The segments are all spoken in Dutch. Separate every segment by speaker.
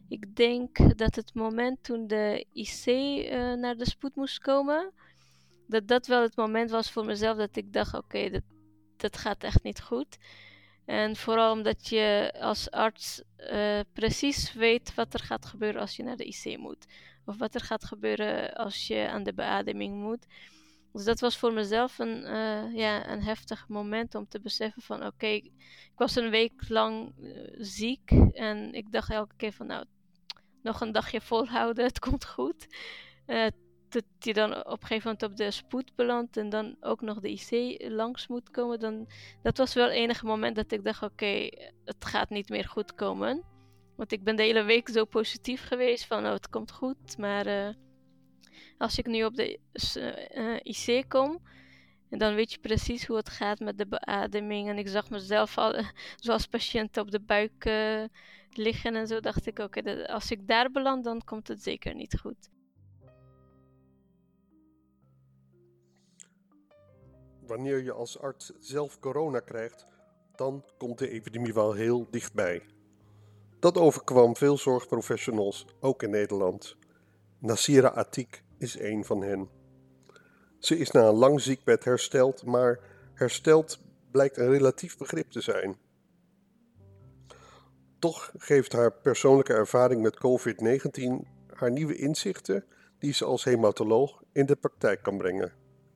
Speaker 1: Ik denk dat het moment toen de IC naar de spoed moest komen, dat wel het moment was voor mezelf dat ik dacht, oké, dat gaat echt niet goed. En vooral omdat je als arts precies weet wat er gaat gebeuren als je naar de IC moet. Of wat er gaat gebeuren als je aan de beademing moet. Dus dat was voor mezelf een heftig moment om te beseffen van oké, ik was een week lang ziek. En ik dacht elke keer van nou, nog een dagje volhouden, het komt goed. Uh, dat je dan op een gegeven moment op de spoed belandt en dan ook nog de IC langs moet komen. Dat was wel het enige moment dat ik dacht, oké, het gaat niet meer goed komen. Want ik ben de hele week zo positief geweest van, oh, het komt goed. Maar als ik nu op de IC kom, en dan weet je precies hoe het gaat met de beademing. En ik zag mezelf al zoals patiënt op de buik liggen en zo. Dacht ik, oké, als ik daar beland, dan komt het zeker niet goed.
Speaker 2: Wanneer je als arts zelf corona krijgt, dan komt de epidemie wel heel dichtbij. Dat overkwam veel zorgprofessionals, ook in Nederland. Nasira Atik is een van hen. Ze is na een lang ziekbed hersteld, maar hersteld blijkt een relatief begrip te zijn. Toch geeft haar persoonlijke ervaring met COVID-19 haar nieuwe inzichten die ze als hematoloog in de praktijk kan brengen.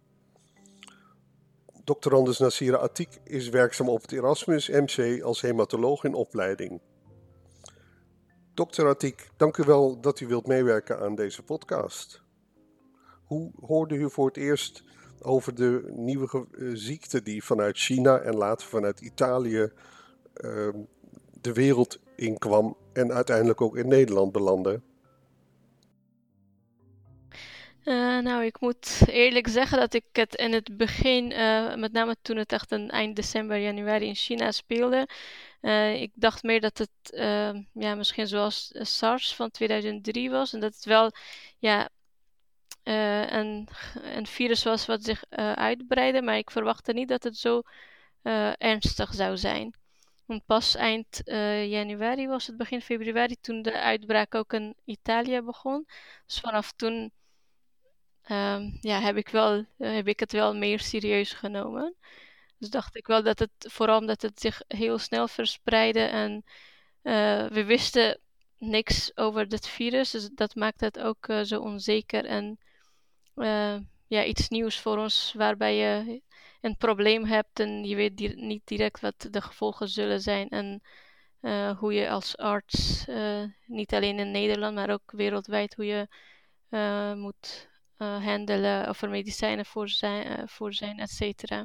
Speaker 2: Doctorandus Nasira Atik is werkzaam op het Erasmus MC als hematoloog in opleiding. Dr. Atik, dank u wel dat u wilt meewerken aan deze podcast. Hoe hoorde u voor het eerst over de nieuwe ziekte die vanuit China en later vanuit Italië de wereld inkwam en uiteindelijk ook in Nederland belandde?
Speaker 1: Nou, ik moet eerlijk zeggen dat ik het in het begin, met name toen het echt een eind december, januari in China speelde, ik dacht meer dat het misschien zoals SARS van 2003 was. En dat het wel ja, een virus was wat zich uitbreidde. Maar ik verwachtte niet dat het zo ernstig zou zijn. Want pas eind januari was het, begin februari, toen de uitbraak ook in Italië begon. Dus vanaf toen heb ik het wel meer serieus genomen. Dus dacht ik wel dat het, vooral omdat het zich heel snel verspreidde en we wisten niks over dit virus. Dus dat maakt het ook zo onzeker en iets nieuws voor ons, waarbij je een probleem hebt en je weet niet direct wat de gevolgen zullen zijn. En hoe je als arts, niet alleen in Nederland, maar ook wereldwijd, hoe je moet handelen of er medicijnen voor zijn, et cetera.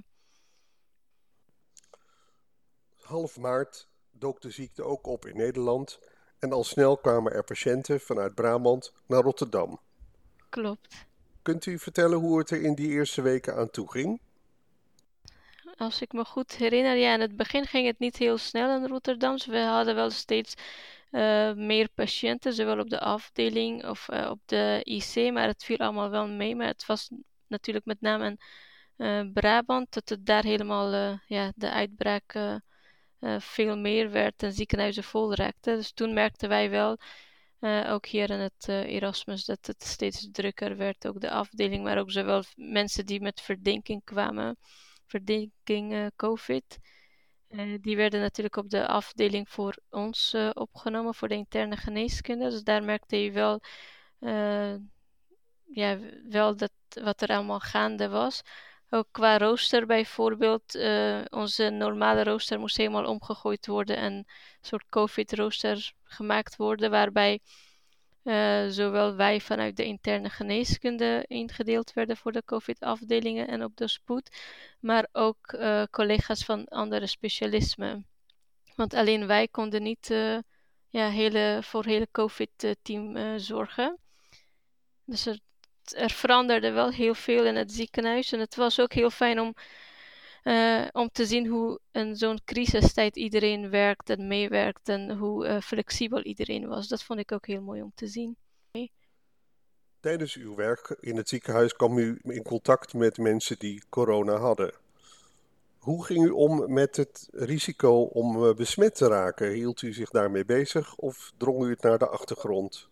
Speaker 2: Half maart dook de ziekte ook op in Nederland en al snel kwamen er patiënten vanuit Brabant naar Rotterdam.
Speaker 1: Klopt.
Speaker 2: Kunt u vertellen hoe het er in die eerste weken aan toe ging?
Speaker 1: Als ik me goed herinner, ja, in het begin ging het niet heel snel in Rotterdam. Dus we hadden wel steeds meer patiënten, zowel op de afdeling of op de IC, maar het viel allemaal wel mee. Maar het was natuurlijk met name in Brabant dat het daar helemaal de uitbraak veel meer werd en ziekenhuizen vol raakten. Dus toen merkten wij wel, ook hier in het Erasmus, dat het steeds drukker werd. Ook de afdeling, maar ook zowel mensen die met verdenking kwamen, verdenking COVID. Die werden natuurlijk op de afdeling voor ons opgenomen, voor de interne geneeskunde. Dus daar merkte je wel, uh, wel dat wat er allemaal gaande was. Ook qua rooster bijvoorbeeld. Onze normale rooster moest helemaal omgegooid worden en een soort COVID-rooster gemaakt worden, waarbij zowel wij vanuit de interne geneeskunde ingedeeld werden voor de COVID-afdelingen en op de spoed, maar ook collega's van andere specialismen. Want alleen wij konden niet voor hele COVID-team zorgen. Dus er veranderde wel heel veel in het ziekenhuis. En het was ook heel fijn om te zien hoe in zo'n crisistijd iedereen werkt en meewerkt. En hoe flexibel iedereen was. Dat vond ik ook heel mooi om te zien.
Speaker 2: Tijdens uw werk in het ziekenhuis kwam u in contact met mensen die corona hadden. Hoe ging u om met het risico om besmet te raken? Hield u zich daarmee bezig of drong u het naar de achtergrond?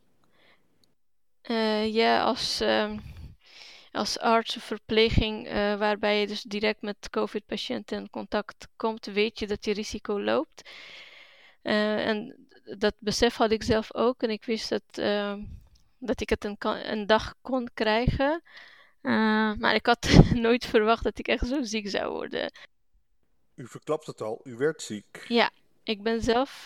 Speaker 1: Ja, als arts of verpleging, waarbij je dus direct met COVID-patiënten in contact komt, weet je dat je risico loopt. En dat besef had ik zelf ook. En ik wist dat ik het een dag kon krijgen. Maar ik had nooit verwacht dat ik echt zo ziek zou worden.
Speaker 2: U verklapt het al, u werd ziek.
Speaker 1: Ja, ik ben zelf.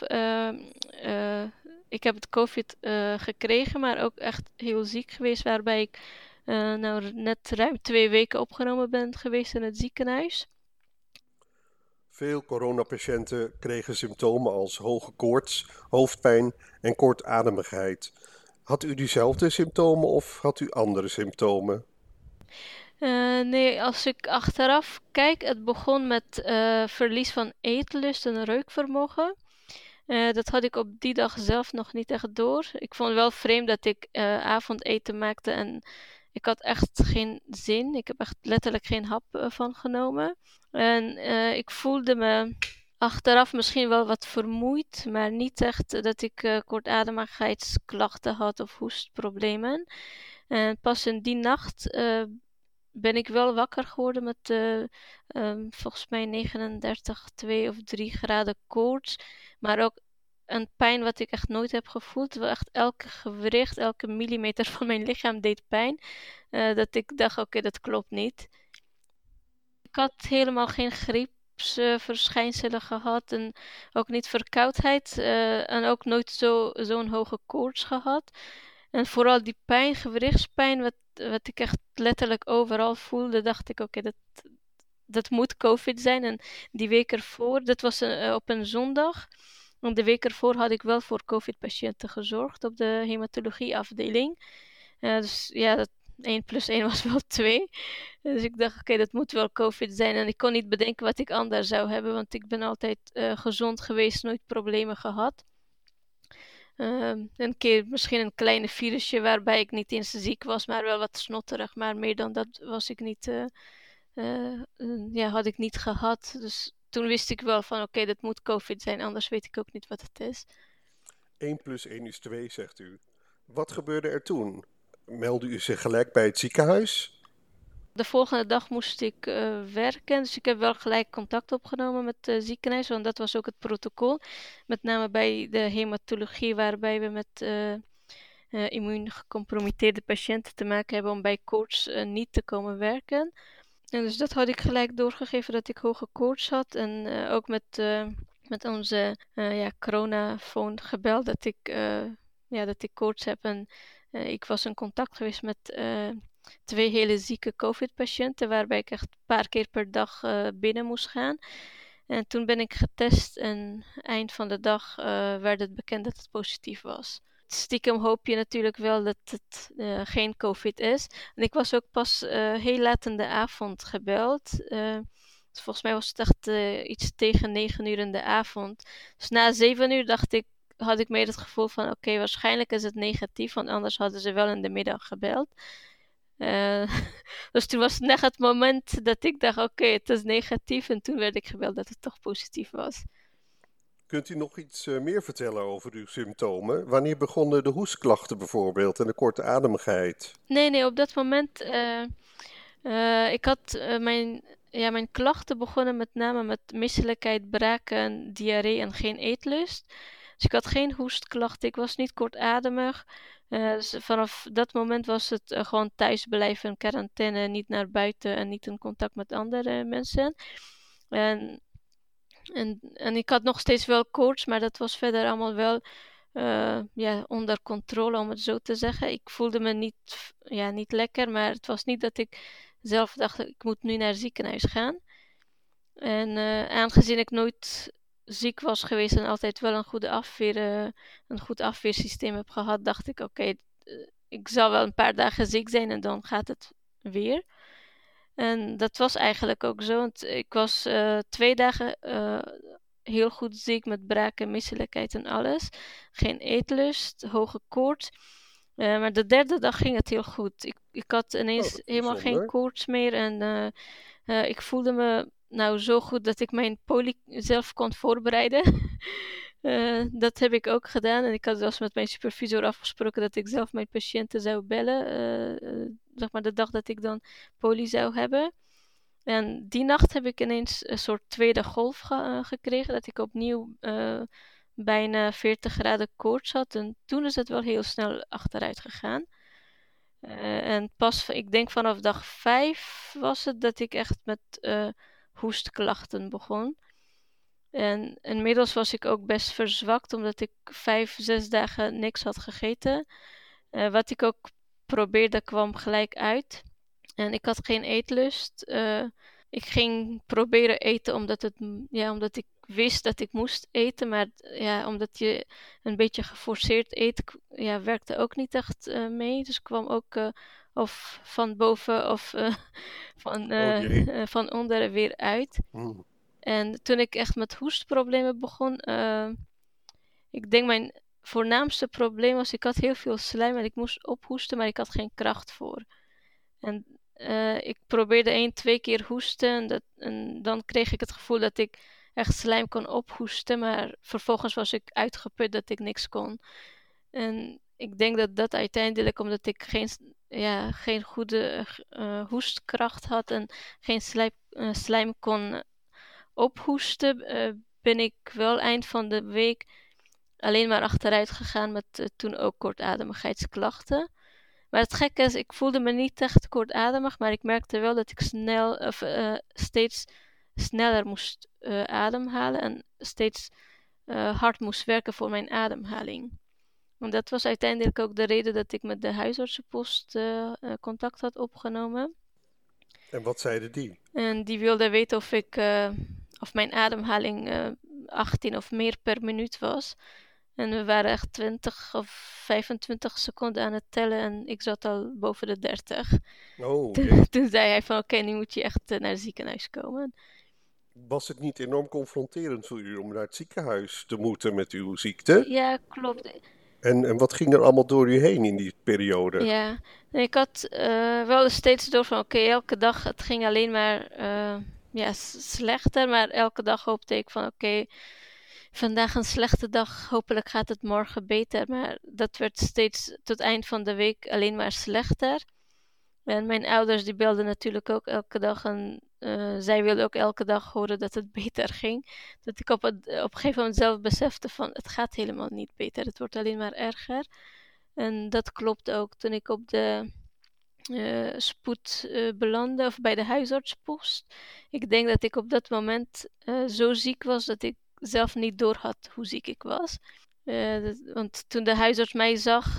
Speaker 1: Ik heb het COVID gekregen, maar ook echt heel ziek geweest. Waarbij ik nou net ruim 2 weken opgenomen ben geweest in het ziekenhuis.
Speaker 2: Veel coronapatiënten kregen symptomen als hoge koorts, hoofdpijn en kortademigheid. Had u diezelfde symptomen of had u andere symptomen?
Speaker 1: Nee, als ik achteraf kijk, het begon met verlies van eetlust en reukvermogen. Dat had ik op die dag zelf nog niet echt door. Ik vond het wel vreemd dat ik avondeten maakte en ik had echt geen zin. Ik heb echt letterlijk geen hap van genomen. En ik voelde me achteraf misschien wel wat vermoeid, maar niet echt dat ik kortademigheidsklachten had of hoestproblemen. En pas in die nacht ben ik wel wakker geworden met volgens mij 39,2 of 3 graden koorts. Maar ook een pijn wat ik echt nooit heb gevoeld. Wel echt elke gewricht, elke millimeter van mijn lichaam deed pijn. Dat ik dacht, oké, dat klopt niet. Ik had helemaal geen griepsverschijnselen gehad en ook niet verkoudheid en ook nooit zo'n hoge koorts gehad. En vooral die pijn, gewrichtspijn, wat ik echt letterlijk overal voelde, dacht ik, oké, dat moet COVID zijn. En die week ervoor, dat was op een zondag. En de week ervoor had ik wel voor COVID-patiënten gezorgd op de hematologieafdeling. Dus ja, 1 plus 1 was wel 2. Dus ik dacht, oké, dat moet wel COVID zijn. En ik kon niet bedenken wat ik anders zou hebben, want ik ben altijd gezond geweest, nooit problemen gehad. Een keer misschien een kleine virusje waarbij ik niet eens ziek was, maar wel wat snotterig. Maar meer dan dat was ik niet, ja, had ik niet gehad. Dus toen wist ik wel van oké, dat moet COVID zijn, anders weet ik ook niet wat het is.
Speaker 2: 1 plus 1 is 2, zegt u. Wat gebeurde er toen? Meldde u zich gelijk bij het ziekenhuis?
Speaker 1: De volgende dag moest ik werken, dus ik heb wel gelijk contact opgenomen met het ziekenhuis, want dat was ook het protocol. Met name bij de hematologie, waarbij we met immuungecompromitteerde patiënten te maken hebben om bij koorts niet te komen werken. En dus dat had ik gelijk doorgegeven dat ik hoge koorts had. En ook met onze ja, coronafoon gebeld dat ik koorts heb. En ik was in contact geweest met 2 hele zieke COVID-patiënten, waarbij ik echt een paar keer per dag binnen moest gaan. En toen ben ik getest en eind van de dag werd het bekend dat het positief was. Stiekem hoop je natuurlijk wel dat het geen COVID is. En ik was ook pas heel laat in de avond gebeld. Dus volgens mij was het echt iets tegen 9 uur in de avond. Dus na 7 uur had ik meer het gevoel van oké, waarschijnlijk is het negatief, want anders hadden ze wel in de middag gebeld. Dus toen was het net het moment dat ik dacht oké, het is negatief. En toen werd ik gebeld dat het toch positief was.
Speaker 2: Kunt u nog iets meer vertellen over uw symptomen? Wanneer begonnen de hoestklachten bijvoorbeeld en de kortademigheid?
Speaker 1: Nee, op dat moment. Ik had mijn klachten begonnen met name met misselijkheid, braken, diarree en geen eetlust. Dus ik had geen hoestklachten, ik was niet kortademig. Dus vanaf dat moment was het gewoon thuisblijven, quarantaine, niet naar buiten en niet in contact met andere mensen. En, en ik had nog steeds wel koorts, maar dat was verder allemaal wel ja, onder controle, om het zo te zeggen. Ik voelde me niet lekker, maar het was niet dat ik zelf dacht, ik moet nu naar het ziekenhuis gaan. En aangezien ik nooit ziek was geweest en altijd wel een goed afweersysteem heb gehad, dacht ik, oké, ik zal wel een paar dagen ziek zijn en dan gaat het weer. En dat was eigenlijk ook zo, want ik was 2 dagen heel goed ziek met braken, misselijkheid en alles. Geen eetlust, hoge koorts. Maar de 3e dag ging het heel goed. Ik had
Speaker 2: Oh,
Speaker 1: ineens
Speaker 2: dat is
Speaker 1: helemaal geen
Speaker 2: bijzonder.
Speaker 1: koorts meer en ik voelde me nou zo goed dat ik mijn poli zelf kon voorbereiden. Dat heb ik ook gedaan. En ik had zelfs met mijn supervisor afgesproken dat ik zelf mijn patiënten zou bellen. Zeg maar de dag dat ik dan poli zou hebben. En die nacht heb ik ineens een soort tweede golf gekregen. Dat ik opnieuw bijna 40 graden koorts had. En toen is het wel heel snel achteruit gegaan. En pas, ik denk vanaf dag 5 was het dat ik echt met hoestklachten begon. En inmiddels was ik ook best verzwakt, omdat ik 5, 6 dagen niks had gegeten. Wat ik ook probeerde kwam gelijk uit. En ik had geen eetlust. Ik ging proberen eten omdat ik wist dat ik moest eten. Maar ja, omdat je een beetje geforceerd eet, werkte ook niet echt mee. Dus ik kwam ook of van boven of van onder weer uit. En toen ik echt met hoestproblemen begon, ik denk mijn voornaamste probleem was, ik had heel veel slijm en ik moest ophoesten, maar ik had geen kracht voor. En ik probeerde 1, 2 keer hoesten en dan kreeg ik het gevoel dat ik echt slijm kon ophoesten, maar vervolgens was ik uitgeput dat ik niks kon. En ik denk dat dat uiteindelijk, omdat ik geen goede hoestkracht had en geen slijm kon ophoesten, ben ik wel eind van de week alleen maar achteruit gegaan met toen ook kortademigheidsklachten. Maar het gekke is, ik voelde me niet echt kortademig, maar ik merkte wel dat ik steeds sneller moest ademhalen en steeds hard moest werken voor mijn ademhaling. En dat was uiteindelijk ook de reden dat ik met de huisartsenpost contact had opgenomen.
Speaker 2: En wat zeiden die?
Speaker 1: En die wilde weten of mijn ademhaling 18 of meer per minuut was. En we waren echt 20 of 25 seconden aan het tellen en ik zat al boven de 30. Toen zei hij van oké, nu moet je echt naar het ziekenhuis komen.
Speaker 2: Was het niet enorm confronterend voor u om naar het ziekenhuis te moeten met uw ziekte?
Speaker 1: Ja, klopt.
Speaker 2: En wat ging er allemaal door u heen in die periode?
Speaker 1: Ja, ik had wel steeds door van oké, elke dag, het ging alleen maar slechter. Maar elke dag hoopte ik van oké, vandaag een slechte dag, hopelijk gaat het morgen beter. Maar dat werd steeds tot het eind van de week alleen maar slechter. En mijn ouders die belden natuurlijk ook elke dag en zij wilden ook elke dag horen dat het beter ging. Dat ik op een gegeven moment zelf besefte van het gaat helemaal niet beter, het wordt alleen maar erger. En dat klopt ook. Toen ik op de spoed belandde, of bij de huisartsenpost. Ik denk dat ik op dat moment zo ziek was dat ik zelf niet doorhad hoe ziek ik was. Want toen de huisarts mij zag,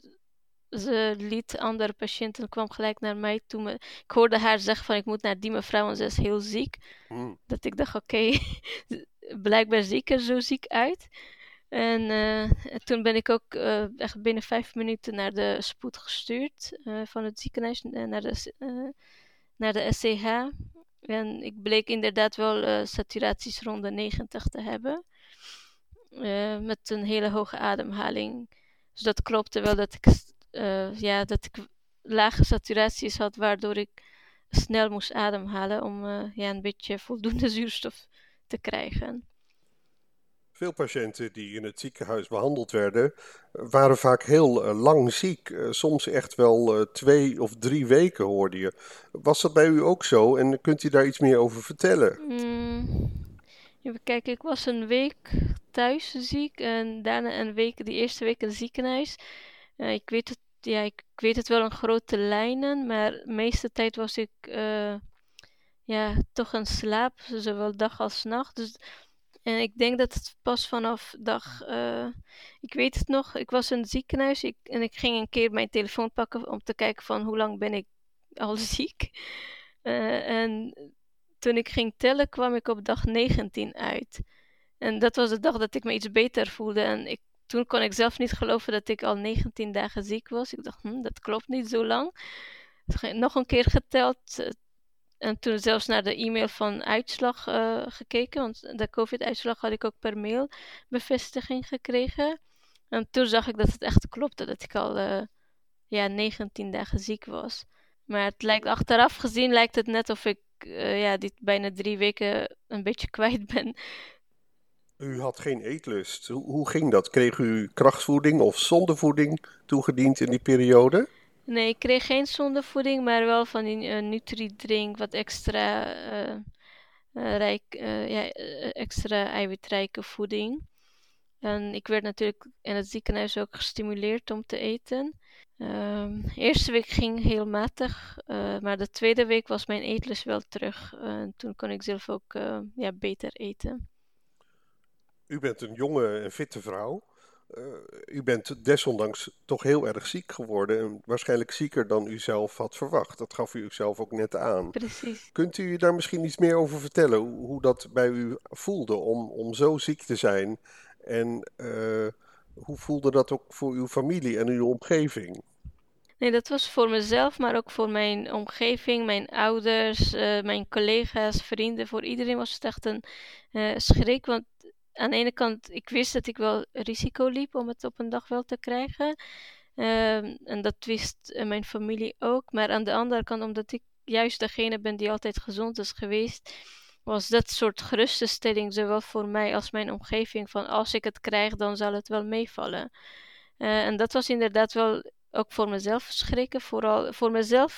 Speaker 1: ze liet andere patiënten, kwam gelijk naar mij toe. Ik hoorde haar zeggen van ik moet naar die mevrouw, want ze is heel ziek. Dat ik dacht oké, blijkbaar zie ik er zo ziek uit. En toen ben ik ook echt binnen 5 minuten naar de spoed gestuurd van het ziekenhuis naar de SCH. En ik bleek inderdaad wel saturaties rond de 90 te hebben. Met een hele hoge ademhaling. Dus dat klopte wel dat ik lage saturaties had, waardoor ik snel moest ademhalen om een beetje voldoende zuurstof te krijgen.
Speaker 2: Veel patiënten die in het ziekenhuis behandeld werden, waren vaak heel lang ziek. Soms echt wel 2 of 3 weken, hoorde je. Was dat bij u ook zo? En kunt u daar iets meer over vertellen?
Speaker 1: Even kijken, ik was een week thuis ziek en daarna die eerste week in het ziekenhuis. Ik weet het wel in grote lijnen, maar de meeste tijd was ik toch in slaap, zowel dag als nacht. Dus, en ik denk dat het pas vanaf ik weet het nog, ik was in het ziekenhuis en ik ging een keer mijn telefoon pakken om te kijken van hoe lang ben ik al ziek. En toen ik ging tellen kwam ik op dag 19 uit. En dat was de dag dat ik me iets beter voelde. En toen kon ik zelf niet geloven dat ik al 19 dagen ziek was. Ik dacht, dat klopt niet zo lang. Nog een keer geteld. En toen zelfs naar de e-mail van uitslag gekeken. Want de COVID-uitslag had ik ook per mail bevestiging gekregen. En toen zag ik dat het echt klopte. Dat ik al 19 dagen ziek was. Maar achteraf gezien lijkt het net of ik die bijna 3 weken een beetje kwijt ben.
Speaker 2: U had geen eetlust. Hoe ging dat? Kreeg u krachtvoeding of zondevoeding toegediend in die periode?
Speaker 1: Nee, ik kreeg geen zondevoeding, maar wel van die Nutri-drink, wat extra, extra eiwitrijke voeding. En ik werd natuurlijk in het ziekenhuis ook gestimuleerd om te eten. De eerste week ging heel matig, maar de tweede week was mijn eetlust wel terug. Toen kon ik zelf ook beter eten.
Speaker 2: U bent een jonge en fitte vrouw. U bent desondanks toch heel erg ziek geworden en waarschijnlijk zieker dan u zelf had verwacht. Dat gaf u zelf ook net aan.
Speaker 1: Precies.
Speaker 2: Kunt u daar misschien iets meer over vertellen? Hoe dat bij u voelde om zo ziek te zijn? En hoe voelde dat ook voor uw familie en uw omgeving?
Speaker 1: Nee, dat was voor mezelf, maar ook voor mijn omgeving, mijn ouders, mijn collega's, vrienden. Voor iedereen was het echt een schrik. Want aan de ene kant, ik wist dat ik wel risico liep om het op een dag wel te krijgen. En dat wist mijn familie ook. Maar aan de andere kant, omdat ik juist degene ben die altijd gezond is geweest, was dat soort geruststelling zowel voor mij als mijn omgeving van als ik het krijg, dan zal het wel meevallen. En dat was inderdaad wel ook voor mezelf schrikken. Vooral voor mezelf.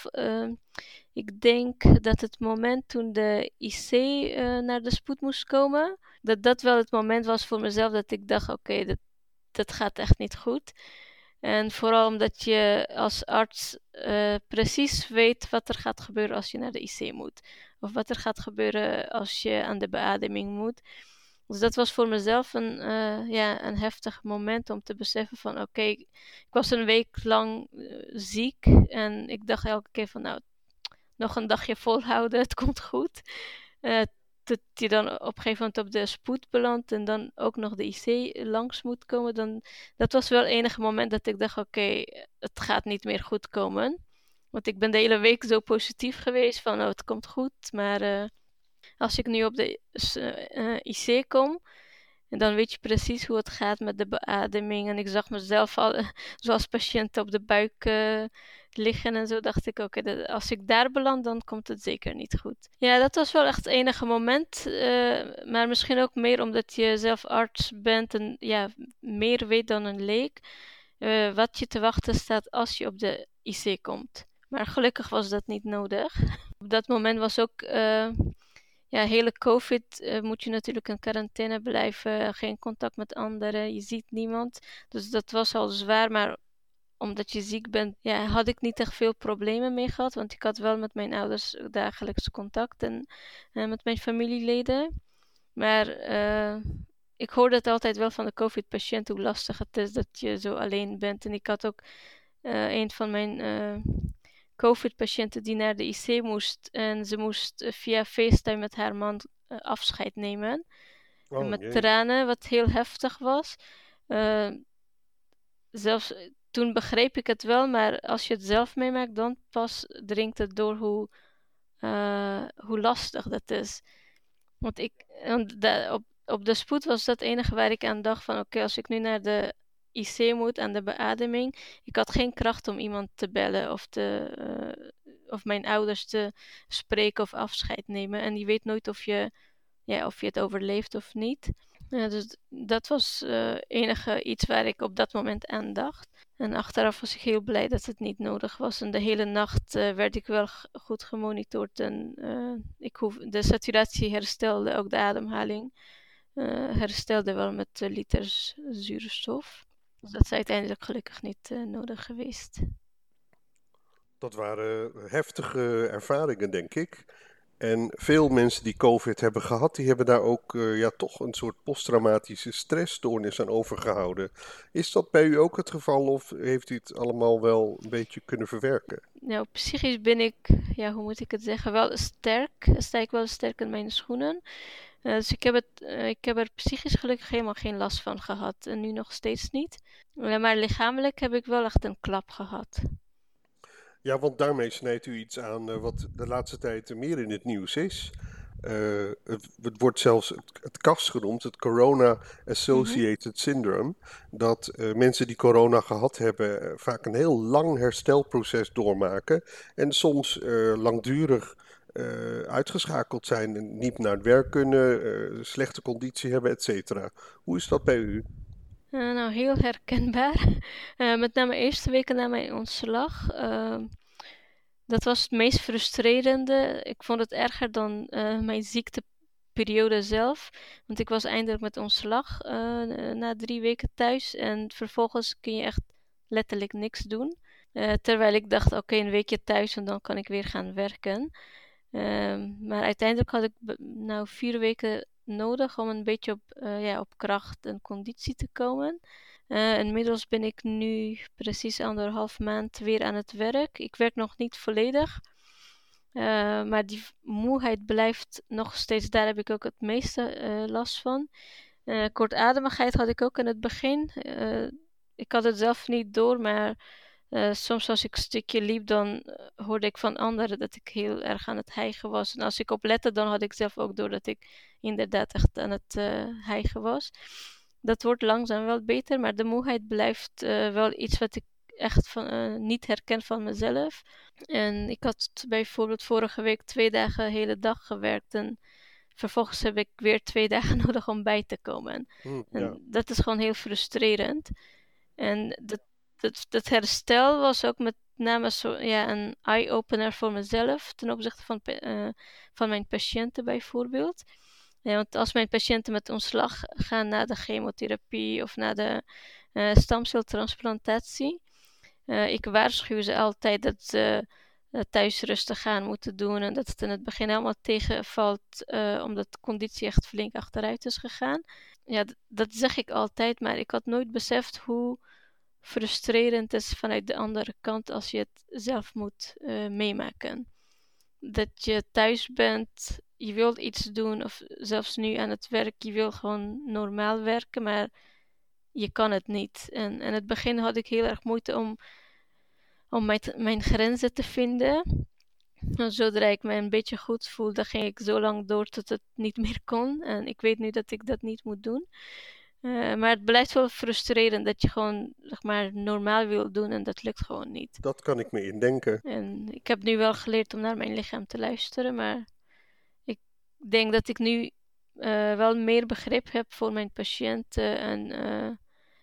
Speaker 1: Ik denk dat het moment toen de IC naar de spoed moest komen, dat wel het moment was voor mezelf dat ik dacht, oké, dat gaat echt niet goed. En vooral omdat je als arts precies weet wat er gaat gebeuren als je naar de IC moet. Of wat er gaat gebeuren als je aan de beademing moet. Dus dat was voor mezelf een heftig moment om te beseffen van oké, ik was een week lang ziek. En ik dacht elke keer van nou, nog een dagje volhouden, het komt goed. Dat je dan op een gegeven moment op de spoed belandt en dan ook nog de IC langs moet komen. Dat was wel het enige moment dat ik dacht, oké, het gaat niet meer goed komen. Want ik ben de hele week zo positief geweest van, oh, het komt goed. Maar als ik nu op de IC kom, en dan weet je precies hoe het gaat met de beademing. En ik zag mezelf al zoals patiënt op de buik liggen en zo. Dacht ik, oké, als ik daar beland, dan komt het zeker niet goed. Ja, dat was wel echt het enige moment. Maar misschien ook meer omdat je zelf arts bent en ja, meer weet dan een leek. Wat je te wachten staat als je op de IC komt. Maar gelukkig was dat niet nodig. Op dat moment was ook hele COVID moet je natuurlijk in quarantaine blijven, geen contact met anderen, je ziet niemand. Dus dat was al zwaar, maar omdat je ziek bent, ja, had ik niet echt veel problemen mee gehad. Want ik had wel met mijn ouders dagelijks contact en met mijn familieleden. Maar ik hoorde het altijd wel van de COVID-patiënt hoe lastig het is dat je zo alleen bent. En ik had ook een van mijn COVID-patiënten die naar de IC moest. En ze moest via FaceTime met haar man afscheid nemen. En
Speaker 2: Oh
Speaker 1: met
Speaker 2: jee.
Speaker 1: tranen, wat heel heftig was. Uh, Zelfs toen begreep ik het wel, maar als je het zelf meemaakt, dan pas dringt het door hoe lastig dat is. Want op de spoed was dat het enige waar ik aan dacht van oké, als ik nu naar de IC moet aan de beademing. Ik had geen kracht om iemand te bellen of mijn ouders te spreken of afscheid nemen. En je weet nooit of je het overleeft of niet. Ja, dus dat was enige iets waar ik op dat moment aan dacht. En achteraf was ik heel blij dat het niet nodig was. En de hele nacht werd ik wel goed gemonitord. En de saturatie herstelde, ook de ademhaling herstelde wel met liters zuurstof. Dus dat is uiteindelijk gelukkig niet nodig geweest.
Speaker 2: Dat waren heftige ervaringen, denk ik. En veel mensen die COVID hebben gehad, die hebben daar ook toch een soort posttraumatische stressstoornis aan overgehouden. Is dat bij u ook het geval of heeft u het allemaal wel een beetje kunnen verwerken?
Speaker 1: Nou, psychisch ben ik, ja, hoe moet ik het zeggen, wel sterk. Sta ik wel sterk in mijn schoenen. Dus ik heb er psychisch gelukkig helemaal geen last van gehad. En nu nog steeds niet. Maar lichamelijk heb ik wel echt een klap gehad.
Speaker 2: Ja, want daarmee snijdt u iets aan wat de laatste tijd meer in het nieuws is. Het wordt zelfs het CAS genoemd, het Corona
Speaker 1: Mhm.
Speaker 2: Associated Syndrome. Dat mensen die corona gehad hebben vaak een heel lang herstelproces doormaken. En soms langdurig uitgeschakeld zijn en niet naar het werk kunnen, slechte conditie hebben, et cetera. Hoe is dat bij u?
Speaker 1: Nou, heel herkenbaar. Met name de eerste weken na mijn ontslag. Dat was het meest frustrerende. Ik vond het erger dan mijn ziekteperiode zelf. Want ik was eindelijk met ontslag na 3 weken thuis. En vervolgens kun je echt letterlijk niks doen. Terwijl ik dacht, oké, een weekje thuis en dan kan ik weer gaan werken. Maar uiteindelijk had ik 4 weken nodig om een beetje op kracht en conditie te komen. Inmiddels ben ik nu precies 1,5 maand weer aan het werk. Ik werk nog niet volledig. Maar die moeheid blijft nog steeds, daar heb ik ook het meeste last van. Kortademigheid had ik ook in het begin. Ik had het zelf niet door, maar soms als ik een stukje liep, dan hoorde ik van anderen dat ik heel erg aan het hijgen was. En als ik oplette, dan had ik zelf ook door dat ik inderdaad echt aan het hijgen was. Dat wordt langzaam wel beter, maar de moeheid blijft wel iets wat ik echt niet herken van mezelf. En ik had bijvoorbeeld vorige week 2 dagen de hele dag gewerkt en vervolgens heb ik weer 2 dagen nodig om bij te komen.
Speaker 2: Ja.
Speaker 1: En dat is gewoon heel frustrerend. En dat herstel was ook met name een eye-opener voor mezelf ten opzichte van mijn patiënten bijvoorbeeld. Ja, want als mijn patiënten met ontslag gaan na de chemotherapie of na de stamceltransplantatie, ik waarschuw ze altijd dat ze thuis rustig aan moeten doen en dat het in het begin helemaal tegenvalt omdat de conditie echt flink achteruit is gegaan. Ja, dat zeg ik altijd, maar ik had nooit beseft hoe frustrerend het is vanuit de andere kant als je het zelf moet meemaken. Dat je thuis bent, je wilt iets doen of zelfs nu aan het werk, je wil gewoon normaal werken, maar je kan het niet. En in het begin had ik heel erg moeite om mijn grenzen te vinden. En zodra ik me een beetje goed voelde, ging ik zo lang door tot het niet meer kon. En ik weet nu dat ik dat niet moet doen. Maar het blijft wel frustrerend dat je gewoon zeg maar, normaal wil doen en dat lukt gewoon niet.
Speaker 2: Dat kan ik me indenken.
Speaker 1: En ik heb nu wel geleerd om naar mijn lichaam te luisteren, maar ik denk dat ik nu wel meer begrip heb voor mijn patiënten en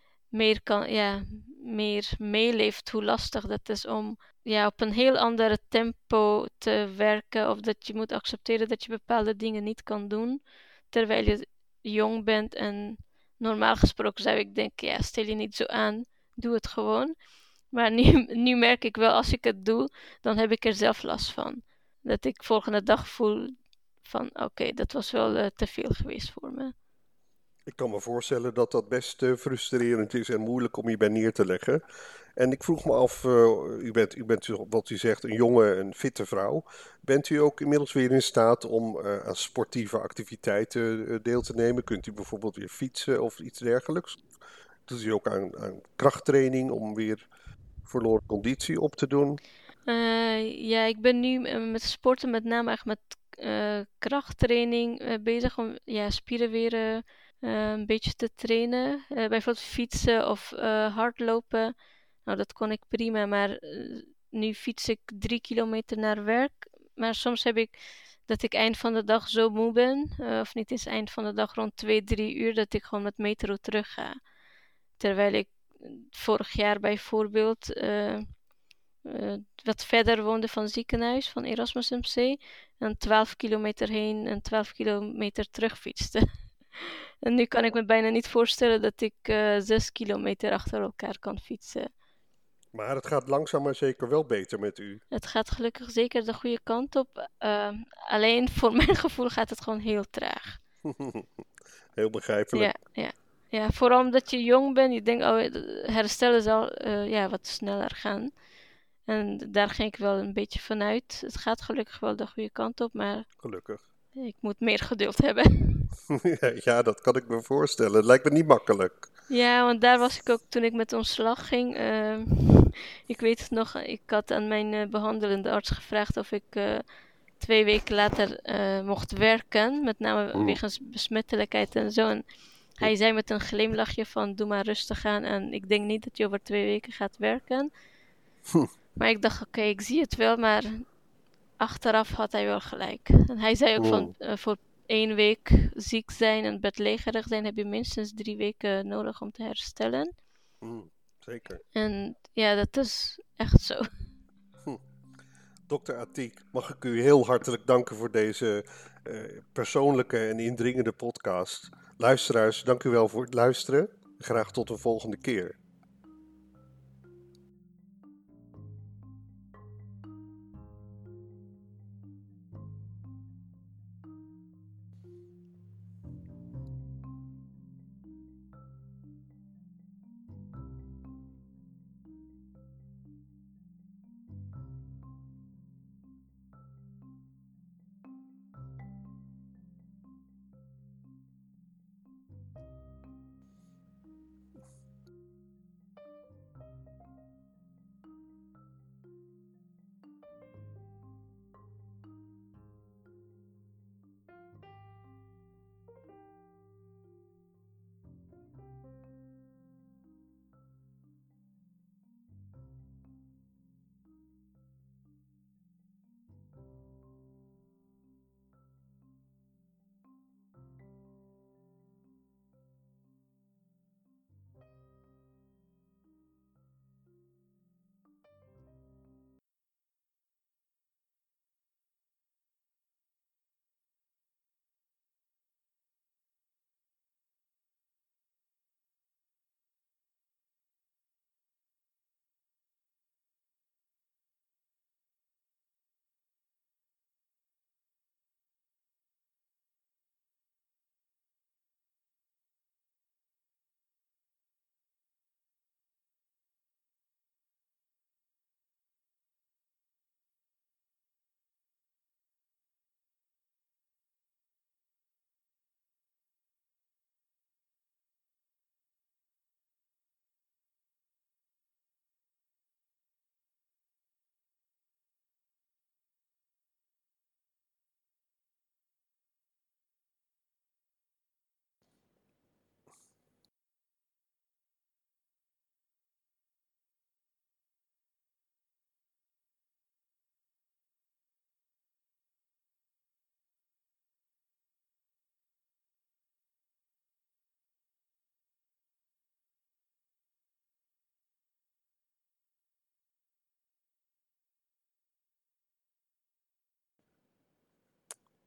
Speaker 1: meer meeleeft hoe lastig dat is om op een heel andere tempo te werken of dat je moet accepteren dat je bepaalde dingen niet kan doen terwijl je jong bent en normaal gesproken zou ik denken, stel je niet zo aan, doe het gewoon. Maar nu merk ik wel, als ik het doe, dan heb ik er zelf last van. Dat ik volgende dag voel van, oké, dat was wel te veel geweest voor me.
Speaker 2: Ik kan me voorstellen dat dat best frustrerend is en moeilijk om je bij neer te leggen. En ik vroeg me af, u bent wat u zegt een jonge en fitte vrouw. Bent u ook inmiddels weer in staat om aan sportieve activiteiten deel te nemen? Kunt u bijvoorbeeld weer fietsen of iets dergelijks? Doet u ook aan krachttraining om weer verloren conditie op te doen?
Speaker 1: Ik ben nu met sporten met name echt met krachttraining bezig om spieren weer een beetje te trainen. Bijvoorbeeld fietsen of hardlopen. Nou, dat kon ik prima, maar nu fiets ik 3 kilometer naar werk. Maar soms heb ik dat ik eind van de dag zo moe ben, of niet eens eind van de dag rond 2, 3 uur, dat ik gewoon met metro terug ga. Terwijl ik vorig jaar bijvoorbeeld wat verder woonde van het ziekenhuis, van Erasmus MC. En 12 kilometer heen en 12 kilometer terug fietste. En nu kan ik me bijna niet voorstellen dat ik 6 kilometer achter elkaar kan fietsen.
Speaker 2: Maar het gaat langzaam maar zeker wel beter met u.
Speaker 1: Het gaat gelukkig zeker de goede kant op. Alleen voor mijn gevoel gaat het gewoon heel traag.
Speaker 2: Heel begrijpelijk.
Speaker 1: Ja, vooral omdat je jong bent. Je denkt, herstellen zal wat sneller gaan. En daar ging ik wel een beetje vanuit. Het gaat gelukkig wel de goede kant op, maar
Speaker 2: Gelukkig.
Speaker 1: ik moet meer geduld hebben.
Speaker 2: Ja, dat kan ik me voorstellen. Het lijkt me niet makkelijk.
Speaker 1: Ja, want daar was ik ook toen ik met ontslag ging. Ik weet het nog, ik had aan mijn behandelende arts gevraagd of ik 2 weken later mocht werken. Met name wegens besmettelijkheid en zo. En hij zei met een glimlachje van, doe maar rustig aan. En ik denk niet dat je over 2 weken gaat werken. Maar ik dacht, oké, ik zie het wel, maar achteraf had hij wel gelijk. En hij zei ook van
Speaker 2: Hmm.
Speaker 1: voor 1 week ziek zijn en bedlegerig zijn heb je minstens 3 weken nodig om te herstellen.
Speaker 2: Zeker.
Speaker 1: En ja, dat is echt zo.
Speaker 2: Dr. Atiek, mag ik u heel hartelijk danken voor deze persoonlijke en indringende podcast. Luisteraars, dank u wel voor het luisteren. Graag tot een volgende keer.